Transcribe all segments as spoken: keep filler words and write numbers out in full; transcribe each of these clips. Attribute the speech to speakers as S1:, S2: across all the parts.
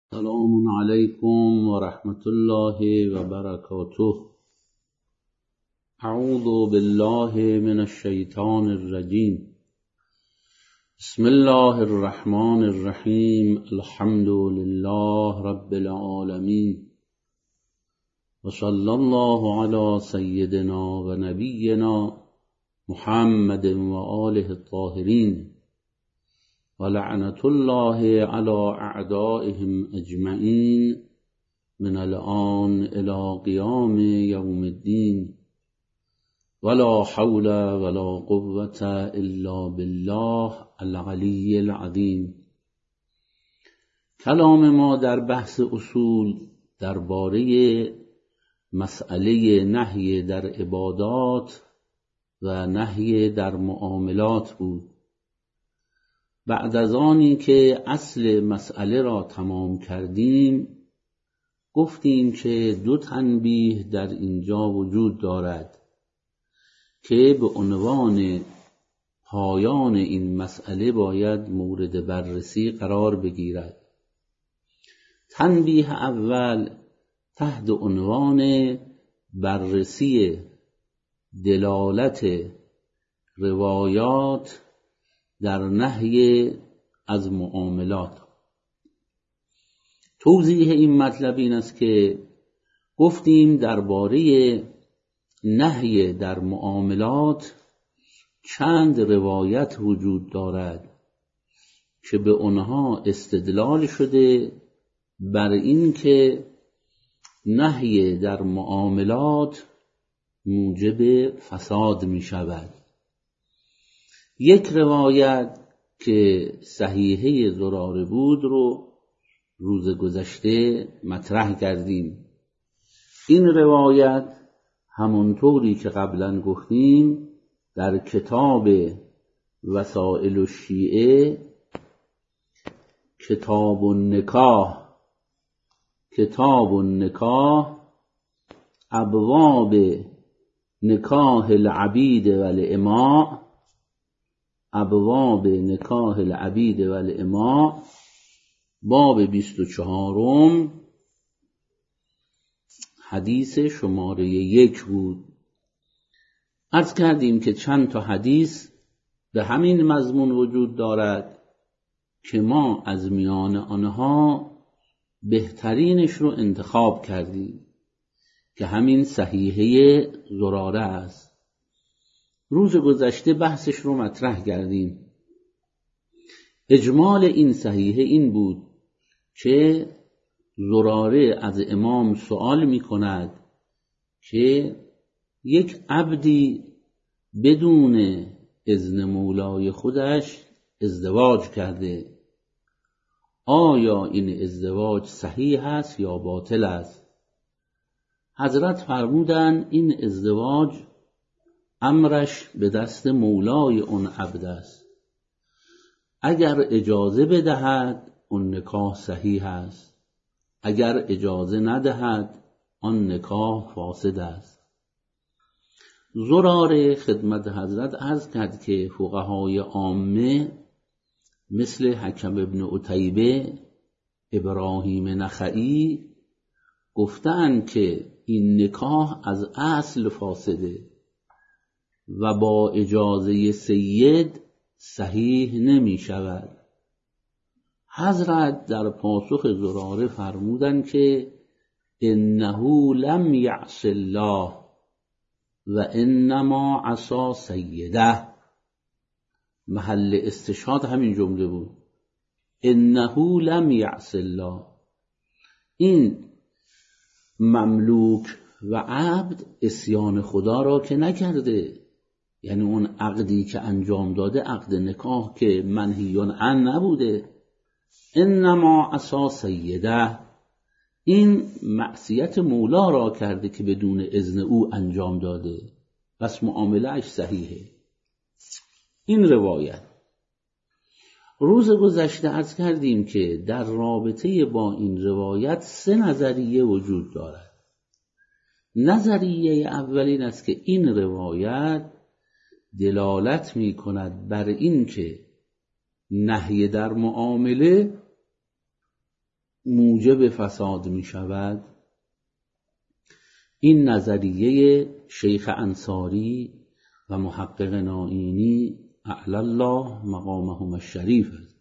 S1: سلام علیکم و رحمت الله و برکاته. اعوذ بالله من الشیطان الرجیم. بسم الله الرحمن الرحیم. الحمد لله رب العالمین و صلی الله علی سیدنا و نبینا محمد و آله الطاهرین و لعنت الله علی اعدائهم اجمعین من الآن الی قیام یوم الدین ولا حول ولا قوة الا بالله العلی العظیم. کلام ما در بحث اصول درباره مسئله نهی در عبادات و نهی در معاملات بود. بعد از آنی که اصل مسئله را تمام کردیم گفتیم که دو تنبیه در اینجا وجود دارد که به عنوان پایان این مسئله باید مورد بررسی قرار بگیرد. تنبیه اول تحت عنوان بررسی دلالت روایات در نهی از معاملات. توضیح این مطلب این است که گفتیم درباره نهی در معاملات چند روایت وجود دارد که به آنها استدلال شده بر این که نهی در معاملات موجب فساد می شود. یک روایت که صحیحه زراره بود رو روز گذشته مطرح کردیم. این روایت همونطوری که قبلا گفتیم در کتاب وسائل الشیعه، کتاب النکاح کتاب النکاح ابواب نکاح العبید و الاماء ابواب نکاح العبید و الاماء باب بیست و چهارم حدیث شماره یک بود. عرض کردیم که چند تا حدیث به همین مضمون وجود دارد که ما از میان آنها بهترینش رو انتخاب کردیم که همین صحیحه زراره است. روز گذشته بحثش رو مطرح کردیم. اجمال این صحیحه این بود که زراره از امام سوال می کند که یک عبدی بدون اذن مولای خودش ازدواج کرده، آیا این ازدواج صحیح است یا باطل است؟ حضرت فرمودند این ازدواج امرش به دست مولای اون عبد است. اگر اجازه بدهد اون نکاح صحیح است، اگر اجازه ندهد آن نکاح فاسد است. زراره خدمت حضرت عرض کرد که فقهای عامه مثل حکم ابن عتیبه، ابراهیم نخعی گفتند که این نکاح از اصل فاسده و با اجازه سید صحیح نمی شود. حضرت در پاسخ زراره فرمودند که انه لم یعص الله و انما عصا سیده. محل استشهاد همین جمله بود، انه لم یعص الله. این مملوک و عبد عصیان خدا را که نکرده، یعنی اون عقدی که انجام داده عقد نکاح که منهیون عن نبوده. انما عصا سیده، این معصیت مولا را کرده که بدون اذن او انجام داده، پس معامله اش صحیحه. این روایت. روز گذشته عرض کردیم که در رابطه با این روایت سه نظریه وجود دارد. نظریه اولین است که این روایت دلالت می کند بر این که نهی در معامله موجب فساد می شود. این نظریه شیخ انصاری و محقق نائینی اعلی الله مقامهم الشریف است.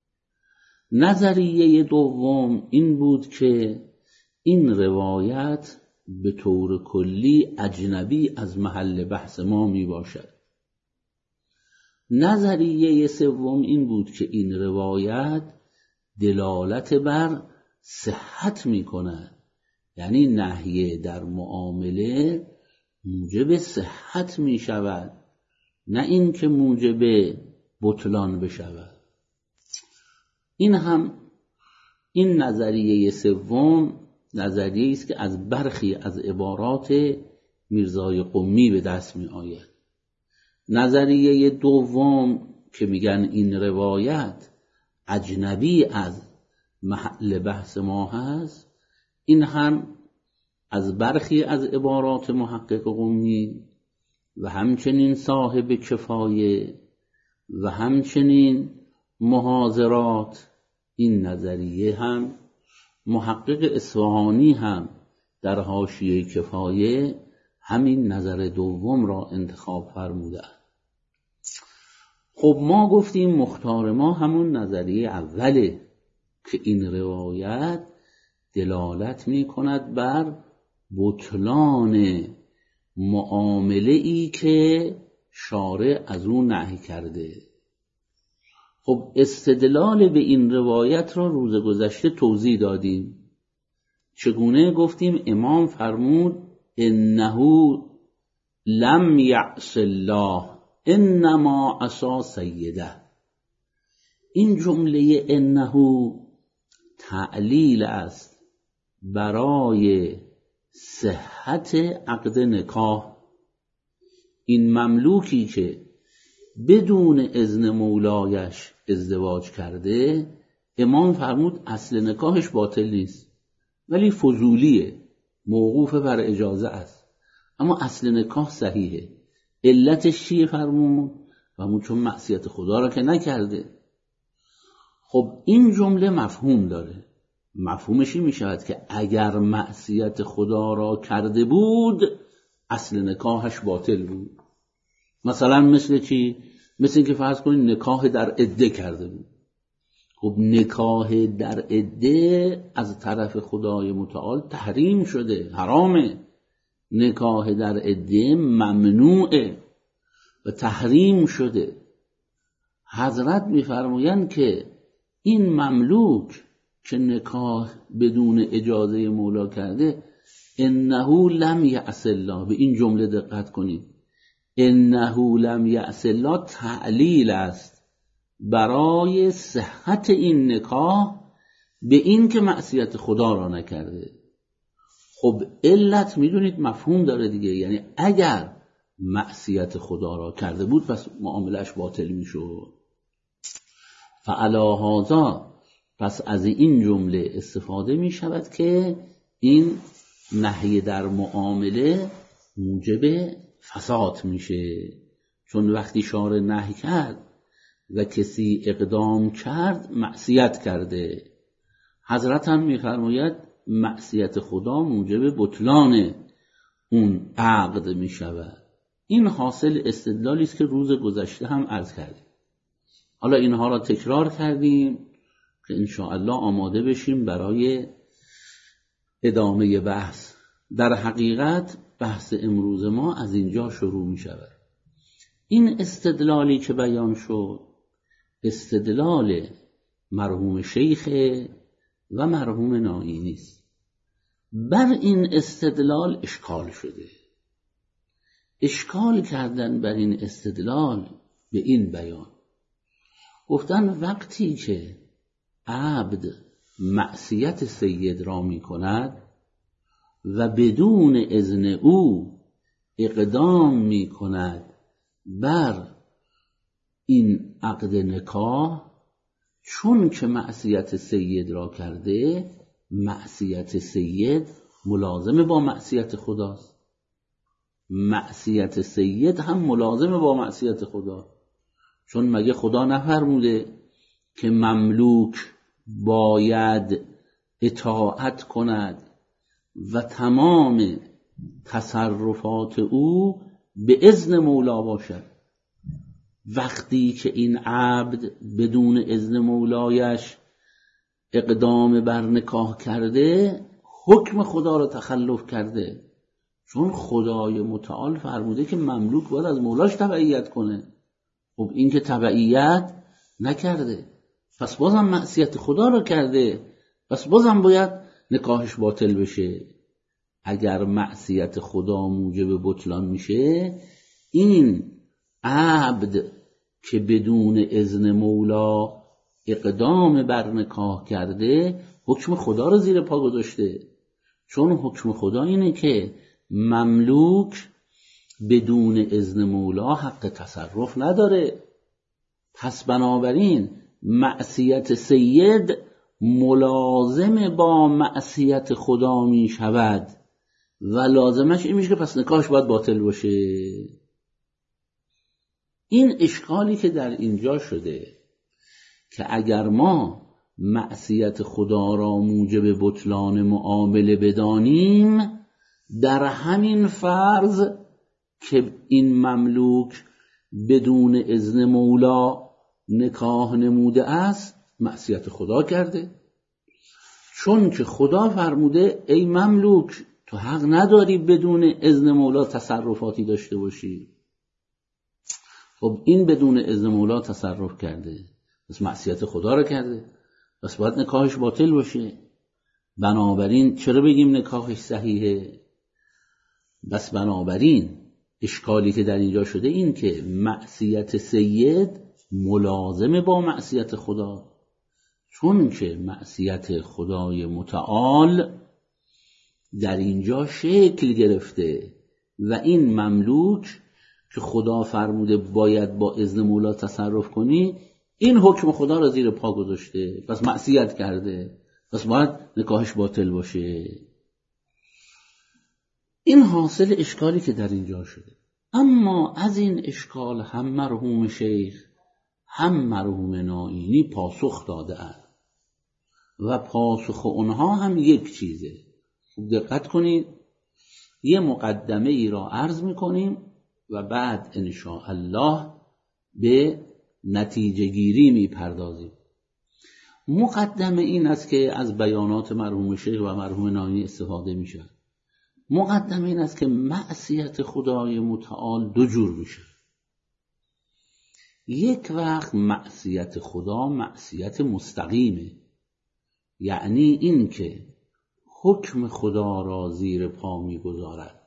S1: نظریه دوم این بود که این روایت به طور کلی اجنبی از محل بحث ما می باشد. نظریه سوم این بود که این روایت دلالت بر صحت می کند، یعنی نهی در معامله موجب صحت می شود، نه این که موجب بطلان بشود. این هم این نظریه سوم نظریه است که از برخی از عبارات میرزای قمی به دست می آید. نظریه دوم که میگن این روایت اجنبی از محل بحث ما هست، این هم از برخی از عبارات محقق قمی و همچنین صاحب کفایه و همچنین محاضرات. این نظریه هم محقق اصفهانی هم در حاشیه کفایه همین نظر دوم را انتخاب فرموده. خب ما گفتیم مختار ما همون نظریه اوله که این روایت دلالت می کند بر بطلان معامله ای که شارع از اون نهی کرده. خب استدلال به این روایت را روز گذشته توضیح دادیم. چگونه؟ گفتیم امام فرمود انه لم یعص الله انما عصا سیده. این جمله انه تعلیل است برای صحت عقد نکاح. این مملوکی که بدون اذن مولایش ازدواج کرده، امام فرمود اصل نکاحش باطل نیست ولی فضولیه، موقوف بر اجازه است، اما اصل نکاح صحیحه. علتش چیه فرمود؟ فرمود چون معصیت خدا را که نکرده. خب این جمله مفهوم داره. مفهومش این می شود که اگر معصیت خدا را کرده بود اصل نکاحش باطل بود. مثلا مثل چی؟ مثل این که فرض کنید نکاح در عده کرده بود. خب نکاح در عده از طرف خدای متعال تحریم شده، حرامه. نکاح در عده ممنوعه و تحریم شده. حضرت می‌فرمایند که این مملوک که نکاح بدون اجازه مولا کرده، انه لم یعص الله، به این جمله دقت کنید، انه لم یعص الله تعلیل است برای صحت این نکاح به این که معصیت خدا را نکرده. خب علت میدونید مفهوم داره دیگه، یعنی اگر معصیت خدا را کرده بود پس معاملش باطل میشد. فعلا هذا، پس از این جمله استفاده می شود که این نهی در معامله موجب فساد میشه، چون وقتی شارع نهی کرد و کسی اقدام کرد معصیت کرده. حضرت هم می‌فرماید معصیت خدا موجب بطلان اون عقد می شود. این حاصل استدلالی است که روز گذشته هم عرض کردیم. حالا اینها را تکرار کردیم که انشاءالله آماده بشیم برای ادامه بحث. در حقیقت بحث امروز ما از اینجا شروع می شود. این استدلالی که بیان شد استدلال مرحوم شیخ و مرحوم نائینی است. بر این استدلال اشکال شده. اشکال کردن بر این استدلال به این بیان، گفتن وقتی که عبد معصیت سید را می کند و بدون اذن او اقدام می کند بر این عقد نکاح، چون که معصیت سید را کرده، معصیت سید ملازم با معصیت خداست. معصیت سید هم ملازم با معصیت خدا، چون مگه خدا نفرموده که مملوک باید اطاعت کند و تمام تصرفات او به اذن مولا باشد. وقتی که این عبد بدون اذن مولایش اقدام بر نکاح کرده، حکم خدا را تخلف کرده، چون خدای متعال فرموده که مملوک باید از مولاش تبعیت کنه. خب این که تبعیت نکرده، پس بازم معصیت خدا را کرده، پس بازم باید نکاحش باطل بشه. اگر معصیت خدا موجب بطلان میشه، این عبد که بدون اذن مولا اقدام بر نکاح کرده، حکم خدا را زیر پا گذاشته. چون حکم خدا اینه که مملوک بدون اذن مولا حق تصرف نداره. پس بنابراین معصیت سید ملازم با معصیت خدا می شود و لازمش این میشه که پس نکاحش باید باطل باشه. این اشکالی که در اینجا شده که اگر ما معصیت خدا را موجب بطلان معامله بدانیم، در همین فرض که این مملوک بدون اذن مولا نکاح نموده است، معصیت خدا کرده. چون که خدا فرموده ای مملوک، تو حق نداری بدون اذن مولا تصرفاتی داشته باشی. خب این بدون اذن مولا تصرف کرده، پس معصیت خدا رو کرده، پس باید نکاحش باطل باشه. بنابراین چرا بگیم نکاحش صحیحه؟ بس بنابراین اشکالی که در اینجا شده این که معصیت سید ملازم با معصیت خدا، چون که معصیت خدای متعال در اینجا شکل گرفته و این مملوک که خدا فرموده باید با اذن مولا تصرف کنی، این حکم خدا را زیر پا گذاشته، پس معصیت کرده، پس باید نکاحش باطل باشه. این حاصل اشکالی که در اینجا شده. اما از این اشکال هم مرحوم شیخ هم مرحوم نائینی پاسخ داده اند و پاسخ اونها هم یک چیزه. خوب دقت کنید، یه مقدمه ای را عرض میکنیم و بعد انشاءالله به نتیجه گیری میپردازیم. مقدمه این است که از بیانات مرحوم شیخ و مرحوم نائینی استفاده میشه. مقدمه این است که معصیت خدای متعال دو جور میشه. یک وقت معصیت خدا معصیت مستقیمه، یعنی این که حکم خدا را زیر پا میگذارد.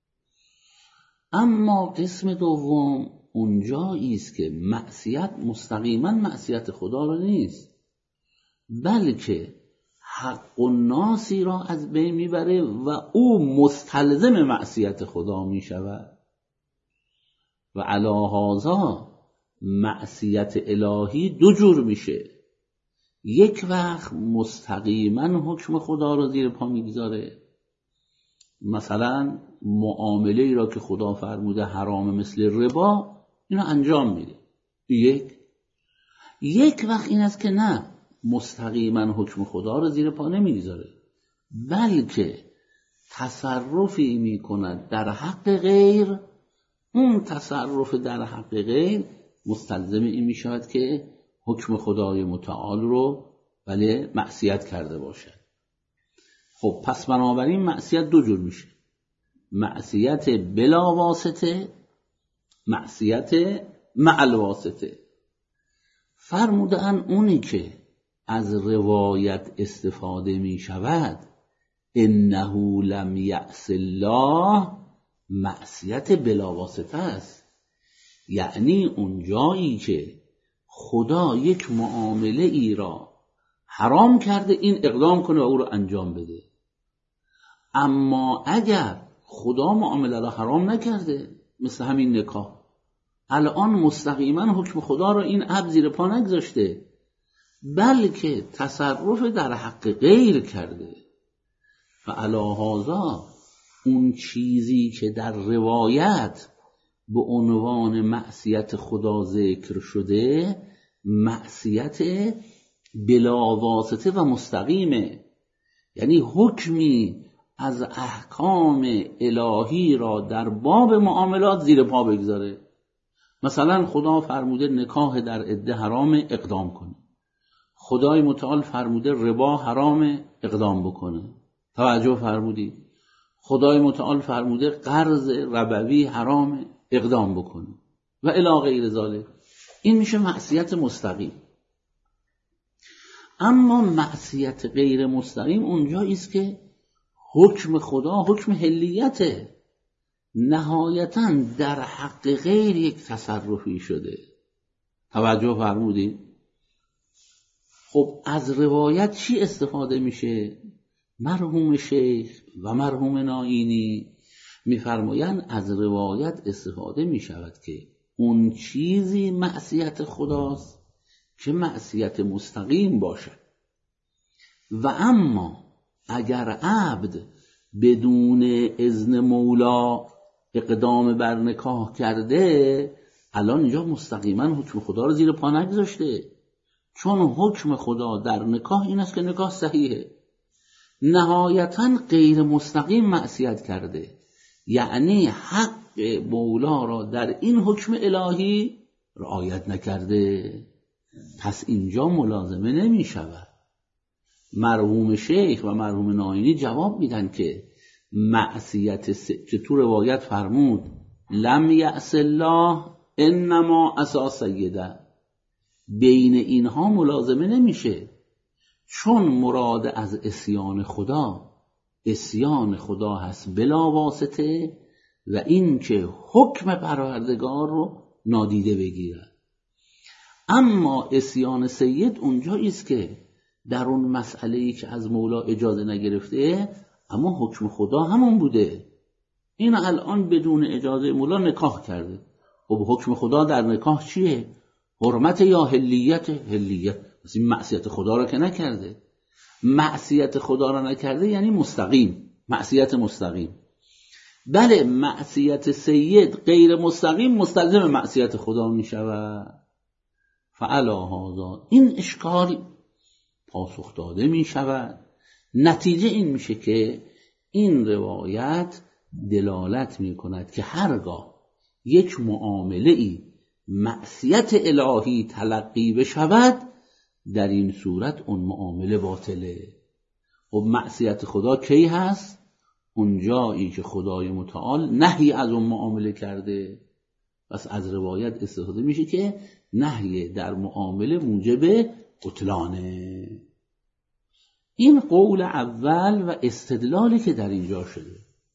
S1: اما قسم دوم اونجایی است که معصیت مستقیما معصیت خدا را نیست، بلکه حق الناسی را از بین میبره و او مستلزم معصیت خدا میشود. و علی هذا معصیت الهی دو جور میشه. یک وقت مستقیما حکم خدا را زیر پا میگذاره، مثلا معامله ای را که خدا فرموده حرام مثل ربا، اینو انجام میده. یک یک وقت این است که نه، مستقیما حکم خدا را زیر پا نمیگذاره، بلکه تصرفی میکند در حق غیر. اون تصرف در حق غیر مستلزم این میشود که حکم خدای متعال رو بله معصیت کرده باشد. خب پس بنابراین معصیت دو جور میشه: معصیت بلا واسطه، معصیت مع الواسطه. فرمودن اونی که از روایت استفاده می شود انه لم یعص الله، معصیت بلا واسطه است. یعنی اون جایی که خدا یک معامله ای را حرام کرده، این اقدام کنه و او را انجام بده. اما اگر خدا معامله را حرام نکرده، مثل همین نکاح، الان مستقیما حکم خدا را این عبد زیر پا نگذاشته، بلکه تصرف در حق غیر کرده. و علی هذا اون چیزی که در روایت به عنوان معصیت خدا ذکر شده، معصیت بلا واسطه و مستقیمه. یعنی حکمی از احکام الهی را در باب معاملات زیر پا بگذاره. مثلا خدا فرموده نکاح در عده حرام، اقدام کنه. خدای متعال فرموده ربا حرام، اقدام بکنه. توجه فرمودید؟ خدای متعال فرموده قرض ربوی حرام، اقدام بکنه و الی غیر ذالک. این میشه معصیت مستقیم. اما معصیت غیر مستقیم اونجایی است که حکم خدا حکم حلیته، نهایتاً در حق غیر یک تصرفی شده. توجه فرمودید؟ خب از روایت چی استفاده میشه؟ مرحوم شیخ و مرحوم نائینی میفرمایند از روایت استفاده میشود که اون چیزی معصیت خداست که معصیت مستقیم باشه. و اما اگر عبد بدون اذن مولا اقدام بر نکاح کرده، الان اینجا مستقیما حکم خدا رو زیر پا نگذاشته، چون حکم خدا در نکاح این است که نکاح صحیحه. نهایتاً غیر مستقیم معصیت کرده، یعنی حق مولا را در این حکم الهی رعایت نکرده، پس اینجا ملازمه نمی شود. مرحوم شیخ و مرحوم نائینی جواب میدن که معصیت س... که تو روایت فرمود لم یعص الله انما عصی سیده، بین اینها ملازمه نمیشه، چون مراد از عصیان خدا عصیان خدا هست بلا واسطه و این که حکم پروردگار رو نادیده بگیرد. اما عصیان سید اونجایی است که در اون مسئله‌ای که از مولا اجازه نگرفته اما حکم خدا همون بوده، این الان بدون اجازه مولا نکاح کرده. خب حکم خدا در نکاح چیه؟ حرمت یا حلیت؟ حلیت. پس این معصیت خدا را که نکرده. معصیت خدا را نکرده یعنی مستقیم، معصیت مستقیم. بله معصیت سید غیر مستقیم مستلزم معصیت خدا می شود. فعلا هذا این اشکال پاسخ داده می شود. نتیجه این میشه که این روایت دلالت می کند که هرگاه یک معامله ای معصیت الهی تلقی بشود در این صورت اون معامله باطله. خب معصیت خدا کی هست؟ اون جایی که خدای متعال نهی از اون معامله کرده. پس از روایت استفاده میشه که نهی در معامله موجب بطلانه. این قول اول و استدلالی که در اینجا شده.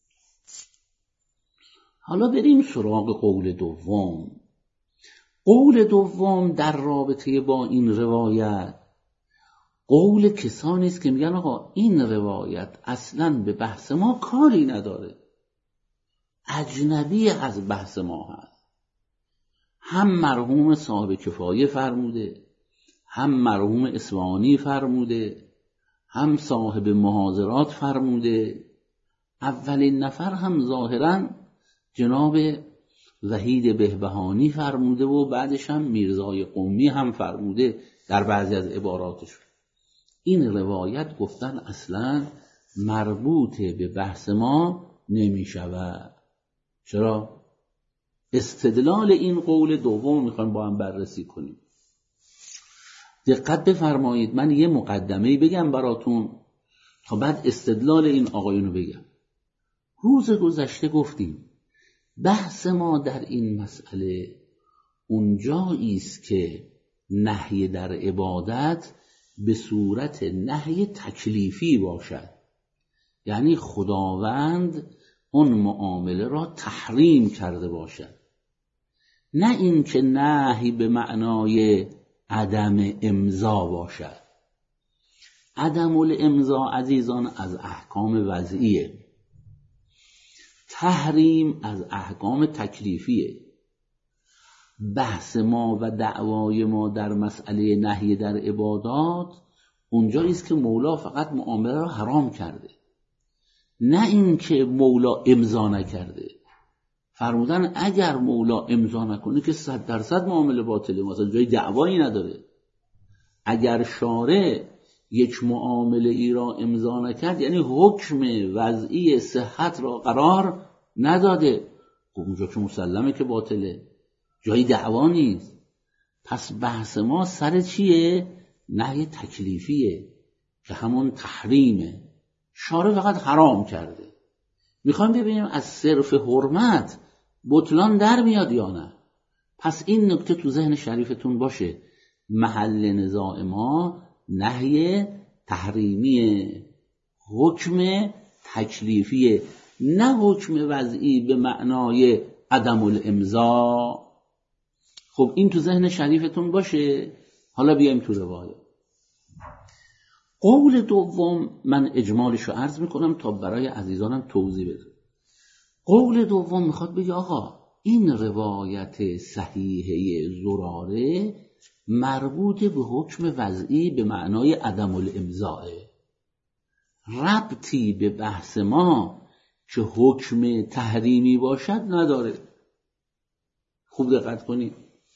S1: حالا بریم سراغ قول دوم. قول دوم در رابطه با این روایت قول کسانی است که میگن آقا این روایت اصلاً به بحث ما کاری نداره، اجنبی از بحث ما هست. هم مرحوم صاحب کفایه فرموده، هم مرحوم اصفهانی فرموده، هم صاحب محاضرات فرموده. اولین نفر هم ظاهراً جناب وحید بهبهانی فرموده و بعدش هم میرزای قمی هم فرموده در بعضی از عباراتش. این روایت گفتن اصلاً مربوط به بحث ما نمی شود. چرا؟ استدلال این قول دوم میخوایم با هم بررسی کنیم. دقت بفرمایید، من یه مقدمه‌ای بگم براتون تا بعد استدلال این آقایونو بگم. روز گذشته گفتیم بحث ما در این مسئله اونجایی است که نهی در عبادت به صورت نهی تکلیفی باشد، یعنی خداوند اون معامله را تحریم کرده باشد، نه این که نهی به معنای عدم امضا باشد. عدم الامضا عزیزان از احکام وضعیه، تحریم از احکام تکلیفیه. بحث ما و دعوای ما در مسئله نهی در عبادات اونجایی است که مولا فقط معامله را حرام کرده، نه این که مولا امضا نکرده. فرمودن اگر مولا امضا نکنه که صد درصد معامله باطله، مثلا جای دعوایی نداره. اگر شارع یک معامله ای را امضا نکرد یعنی حکم وضعی صحت را قرار نداده. خب اونجا که مسلمه که باطله، جایی دعوا نیست. پس بحث ما سر چیه؟ نهی تکلیفیه که همون تحریمه، شارع فقط حرام کرده. میخوایم ببینیم از صرف حرمت بطلان در میاد یا نه. پس این نکته تو ذهن شریفتون باشه، محل نزاع ما نهی تحریمیه، حکم تکلیفیه، نه حکم وضعی به معنای عدم الامضا. خب این تو ذهن شریفتون باشه. حالا بیایم تو روایت. قول دوم من اجمالشو عرض میکنم تا برای عزیزانم توضیح بدم. قول دوم میخواد بگه آقا این روایت صحیحه زراره مربوط به حکم وضعی به معنای عدم الامضاء، ربطی به بحث ما که حکم تحریمی باشد نداره. خوب دقت کنید،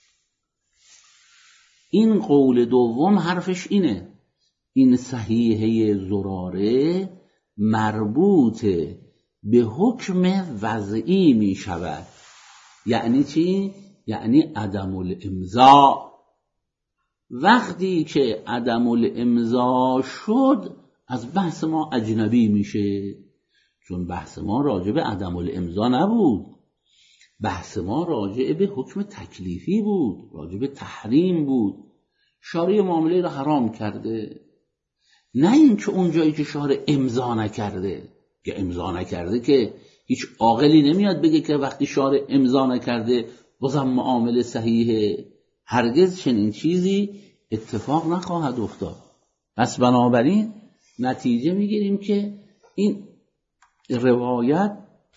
S1: این قول دوم حرفش اینه، این صحیحه زراره مربوط به حکم وضعی می شود. یعنی چی؟ یعنی عدم الامضاء. وقتی که عدم الامضاء شد از بحث ما اجنبی میشه، چون بحث ما راجع به عدم الامضاء نبود، بحث ما راجع به حکم تکلیفی بود، راجع به تحریم بود. شارع معامله را حرام کرده، نه این که اون جایی که شارع امضا نکرده. که امضا نکرده که هیچ عاقلی نمیاد بگه که وقتی شارع امضا نکرده بازم معامله صحیحه. هرگز چنین چیزی اتفاق نخواهد افتاد. پس بنابراین نتیجه میگیریم که این روایت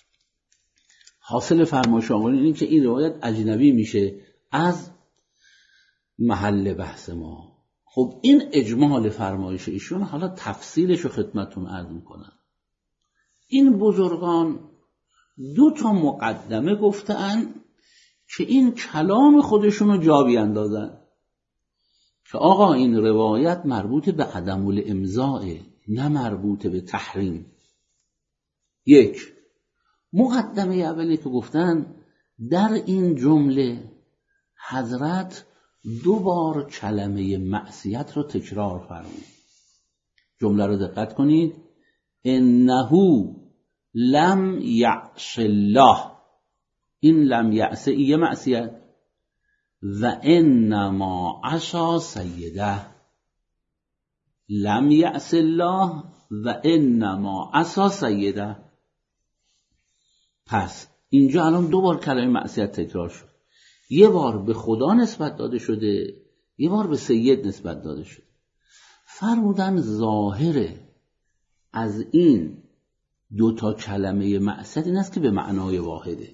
S1: حاصل فرمایش آقایون این که این روایت اجنبی میشه از محل بحث ما. خب این اجمال فرمایش ایشون، حالا تفصیلش رو خدمتتون عرض میکنم. این بزرگان دو تا مقدمه گفتن که این کلام خودشون رو جا بیندازن که آقا این روایت مربوط به عدم الامضاء، نه مربوط به تحریم. یک، مقدمه اولی که گفتن در این جمله حضرت دو بار کلمه معصیت رو تکرار فرمود. جمله رو دقت کنید، انه لم یعص الله. این لم یعص یه معصیت، و انما عصا سیده. لم یعص الله و انما عصا سیده. پس اینجا الان دو بار کلمه معصیت تکرار شد، یه بار به خدا نسبت داده شده، یه بار به سید نسبت داده شده. فرمودن ظاهره از این دو تا کلمه معصیت این است که به معنای واحده،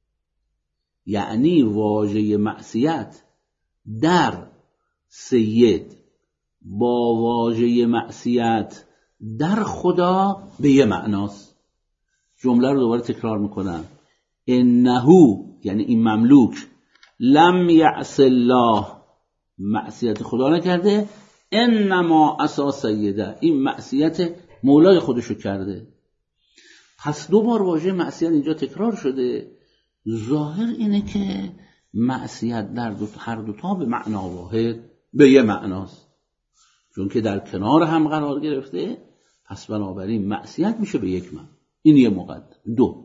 S1: یعنی واژه معصیت در سید با واژه معصیت در خدا به یه معناست. جمله رو دوباره تکرار میکنم، انه یعنی این مملوک لم یعص الله، معصیت خدا نکرده، انما عصا سیده، این معصیت مولای خودشو کرده. پس دو بار واژه معصیت اینجا تکرار شده. ظاهر اینه که معصیت در دو هر دو تا به معنا واحد به یه معناست، چون که در کنار هم قرار گرفته. پس بنابراین معصیت میشه به یک معنی. این یه مقدمه. دو،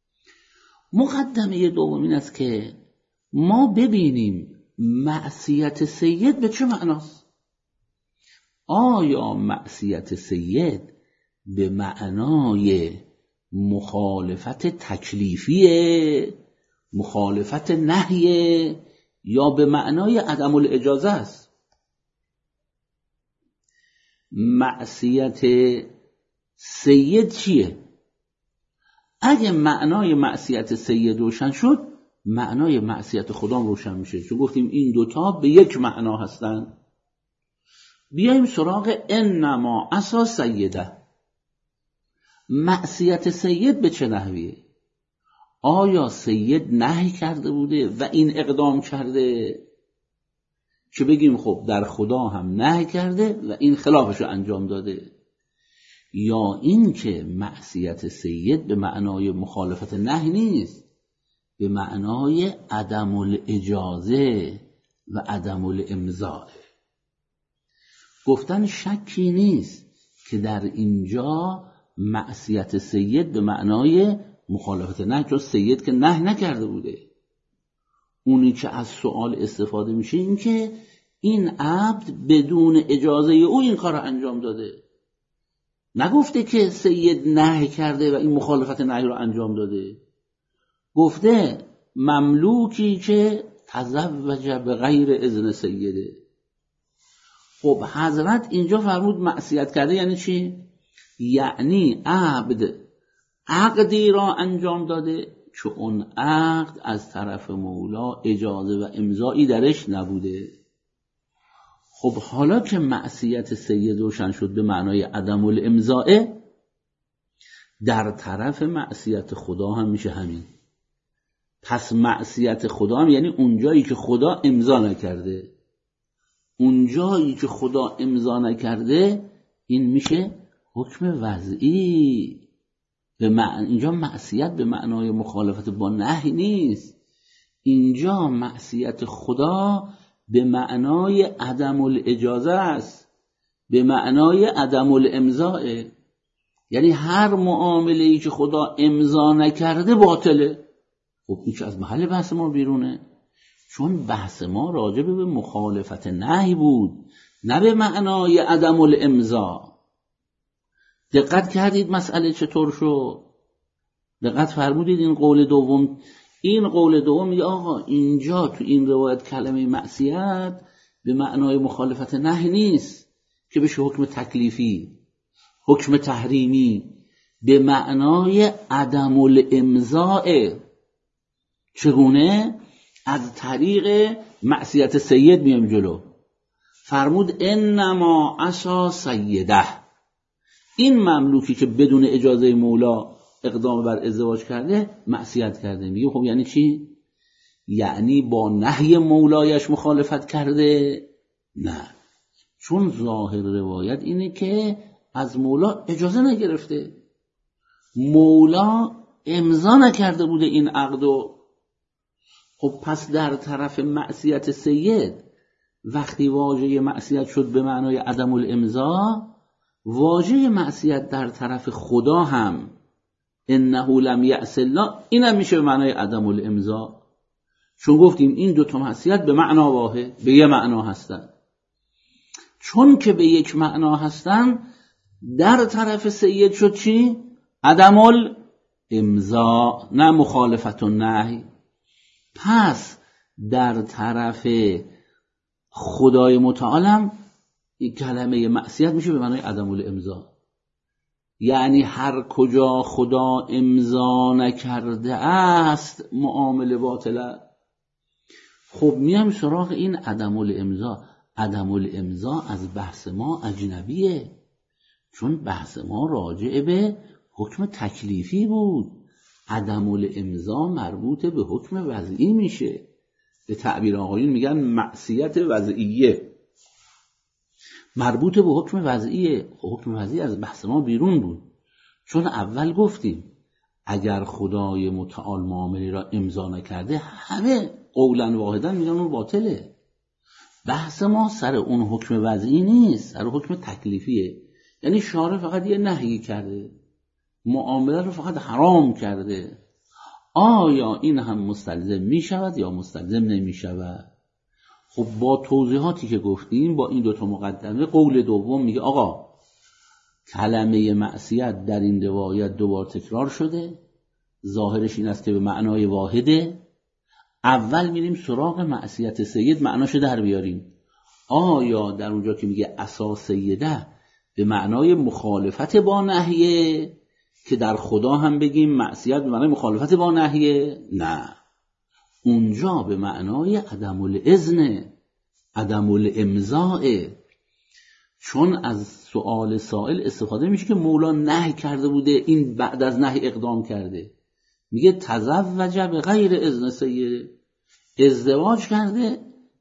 S1: مقدمه دوم این است که ما ببینیم معصیت سید به چه معناست. آیا معصیت سید به معنای مخالفت تکلیفیه، مخالفت نهیه، یا به معنای عدم الاجازه است؟ معصیت سید چیه؟ اگه معنای معصیت سید روشن شد، معنای معصیت خدا روشن میشه، چون گفتیم این دوتا به یک معنا هستن. بیایم سراغ انما عصا سیده. معصیت سید به چه نحویه؟ آیا سید نهی کرده بوده و این اقدام کرده، که بگیم خب در خدا هم نهی کرده و این خلافش رو انجام داده، یا این که معصیت سید به معنای مخالفت نهی نیست، به معنای عدم الاجازه و عدم الامضاء. گفتن شکی نیست که در اینجا معصیت سید به معنای مخالفت نهی، چون سید که نهی نکرده بوده. اونی که از سوال استفاده میشه این که این عبد بدون اجازه او این کار رو انجام داده، نگفته که سید نهی کرده و این مخالفت نهی رو انجام داده. گفته مملوکی که تزوج به غیر اذن سیده. خب حضرت اینجا فرمود معصیت کرده یعنی چی؟ یعنی عبد عقدی را انجام داده که اون عقد از طرف مولا اجازه و امضایی درش نبوده. خب حالا که معصیت سید روشن شد به معنای عدم الامضاء، در طرف معصیت خدا هم میشه همین. پس معصیت خدا هم یعنی اونجایی که خدا امضا نکرده، اونجایی که خدا امضا نکرده این میشه حکم وضعی. به معنی اینجا معصیت به معنای مخالفت با نهی نیست، اینجا معصیت خدا به معنای عدم الاجازه است، به معنای عدم الامضاء. یعنی هر معامله‌ای که خدا امضا نکرده باطله. خب این که از محل بحث ما بیرونه، چون بحث ما راجع به مخالفت نهی بود، نه به معنای عدم الامضاء. دقت کردید مسئله چطور شد؟ دقت فرمودید این قول دوم این قول دوم میگه آقا اینجا تو این روایت کلمه معصیت به معنای مخالفت نهی نیست که بشه حکم تکلیفی، حکم تحریمی، به معنای عدم الامضاء. چگونه؟ از طریق معصیت سید میام جلو. فرمود انما عصا سیده، این مملوکی که بدون اجازه مولا اقدام بر ازدواج کرده معصیت کرده. میگه خب یعنی چی؟ یعنی با نهی مولایش مخالفت کرده؟ نه، چون ظاهر روایت اینه که از مولا اجازه نگرفته، مولا امضا نکرده بوده این عقدو. خب پس در طرف معصیت سید وقتی واژه معصیت شد به معنای عدم الامضاء، واژه معصیت در طرف خدا هم انه لم یعص الله اینم میشه به معنای عدم الامضاء، چون گفتیم این دو تا معصیت به معنا واحد، به یک معنا هستن. چون که به یک معنا هستن در طرف سید شد چی؟ عدم الامضاء، نه مخالفت و نهی. پس در طرف خدای متعالم این کلمه معصیت میشه به معنای عدم الامضاء. یعنی هر کجا خدا امضا نکرده است معامله باطله. خب میام سراغ این عدم الامضاء. عدم الامضاء از بحث ما اجنبیه، چون بحث ما راجع به حکم تکلیفی بود. عدم الامضاء مربوط به حکم وضعی میشه. به تعبیر آقایون میگن معصیت وضعیه، مربوط به حکم وضعیه. حکم وضعی از بحث ما بیرون بود، چون اول گفتیم اگر خدای متعال معامله را امضا نکرده همه قولا واحدا میگن اون باطله. بحث ما سر اون حکم وضعی نیست، سر حکم تکلیفیه. یعنی شارع فقط یه نهی کرده، معامله رو فقط حرام کرده، آیا این هم مستلزم می شود یا مستلزم نمی شود؟ خب با توضیحاتی که گفتیم، با این دوتا مقدمه، قول دوم میگه آقا کلمه معصیت در این روایت دوبار تکرار شده، ظاهرش این است که به معنای واحده. اول میریم سراغ معصیت سید، معناشو در بیاریم. آیا در اونجا که میگه عصا سیده به معنای مخالفت با نهیه که در خدا هم بگیم معصیت به معنای مخالفت با نهیه؟ نه، اونجا به معنای عدم الاذن، عدم الامضاء. چون از سؤال سائل استفاده میشه که مولا نهی کرده بوده، این بعد از نهی اقدام کرده. میگه تزوج به غیر اذن سید، ازدواج کرده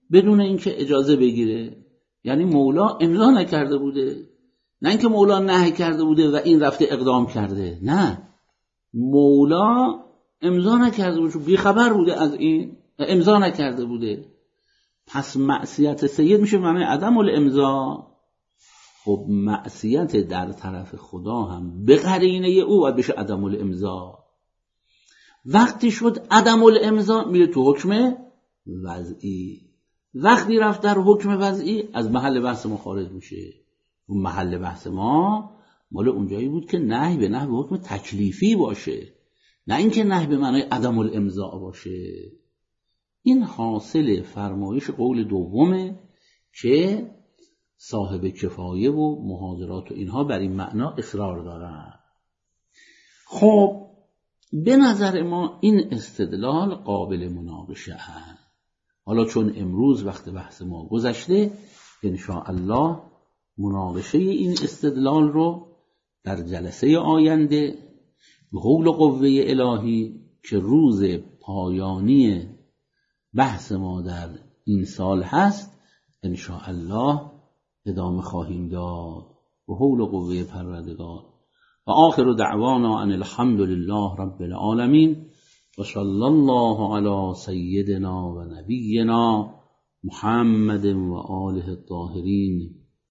S1: بدون اینکه اجازه بگیره. یعنی مولا امضا نکرده بوده، نه اینکه مولا نهی کرده بوده و این رفته اقدام کرده، نه، مولا امضا نکرده بوده، بی خبر بوده از این، امضا نکرده بوده. پس معصیت سید میشه معنی عدم الامضا. خب معصیت در طرف خدا هم به قرینه او باید بشه عدم الامضا. وقتی شد عدم الامضا میره تو حکم وضعی. وقتی رفت در حکم وضعی از محل بحث ما خارج میشه. اون محل بحث ما مال اونجایی بود که نهی به نهی به حکم تکلیفی باشه، نه اینکه نهی به معنای عدم الامضا باشه. این حاصل فرمایش قول دومه که صاحب کفایه و محاضرات و اینها بر این معنا اصرار دارن. خب به نظر ما این استدلال قابل مناقشه هست. حالا چون امروز وقت بحث ما گذشته، انشاءالله مناقشه این استدلال رو در جلسه آینده به قول قوه الهی که روز پایانی بحث ما در این سال هست انشاءالله ادامه خواهیم داد. به حول قوه پروردگار. و آخر دعوانا ان الحمد لله رب العالمین و صلی الله علی سیدنا و نبینا محمد و آله الطاهرین